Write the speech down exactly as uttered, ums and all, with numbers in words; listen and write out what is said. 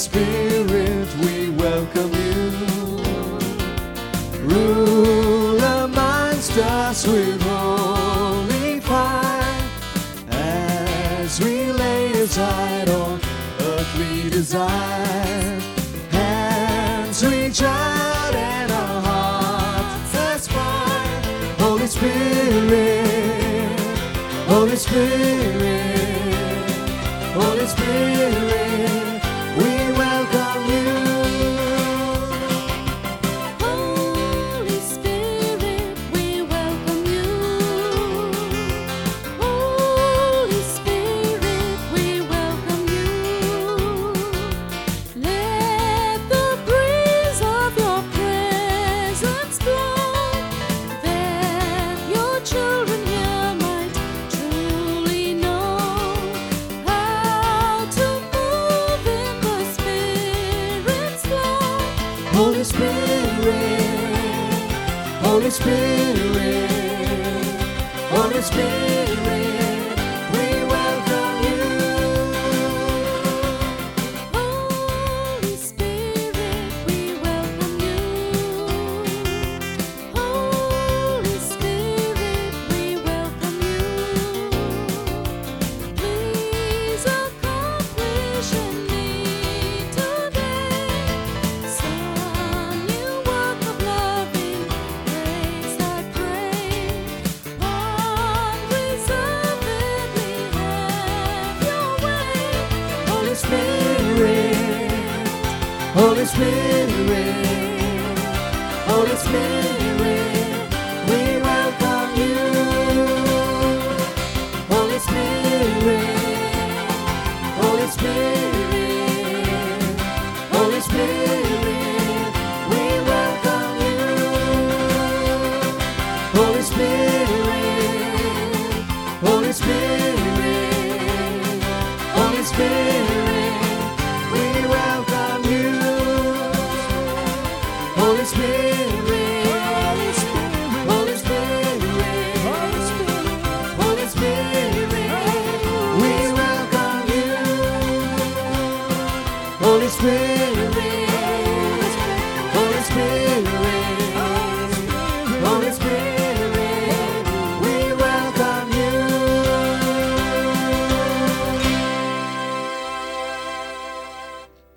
Spirit, we welcome you. Rule amongst us with holy fire, as we lay aside all earthly desire. Hands reach out and our hearts aspire. Holy Spirit, Holy Spirit, Holy Spirit, we welcome you. Holy Spirit, we welcome you. Holy Spirit, we welcome you. Let the breeze of your presence blow, that your children here might truly know how to move in the Spirit's flow. Holy Spirit, Holy Spirit, Holy Spirit, we welcome you. Holy Spirit, we welcome you. Holy Spirit, we welcome you. Please accomplish in me today some new work of loving grace, I pray. Unreservedly have your way. Holy Spirit, Holy Spirit, Holy Spirit, we welcome you. Holy Spirit, Holy Spirit, Holy Spirit, we welcome you. Holy Spirit, Holy Spirit, Holy Spirit, we welcome you. Holy Spirit, Holy Spirit, Holy Spirit, we welcome you. Holy Spirit.